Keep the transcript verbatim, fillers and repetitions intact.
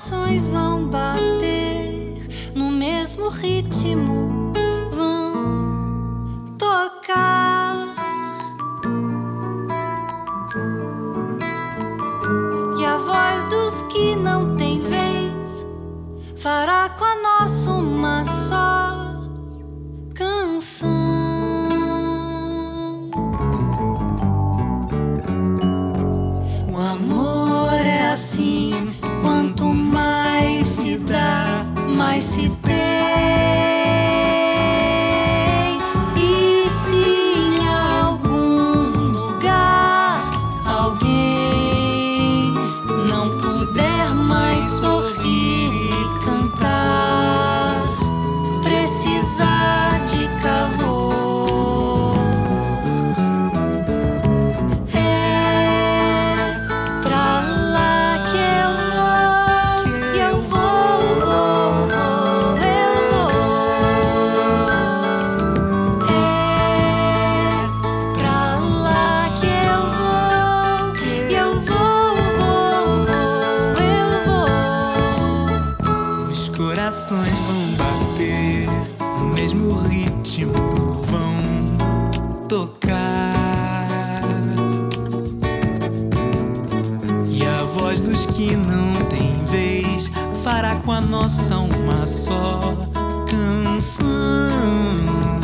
corações vão bater no mesmo ritmo, vão tocar. E a voz dos que não têm vez fará com a nossa uma só canção. O amor é assim, quanto mais se dá, mais se tem. E se em algum lugar alguém não puder mais sorrir e cantar, precisar de calor, é pra lá que eu vou, que eu vou, vou, vou, eu vou. É pra lá que eu vou, que eu vou, vou, vou, eu vou. Os corações vão bater no mesmo ritmo, vão tocar. E a voz dos que não têm vez fará com a nossa uma só canção.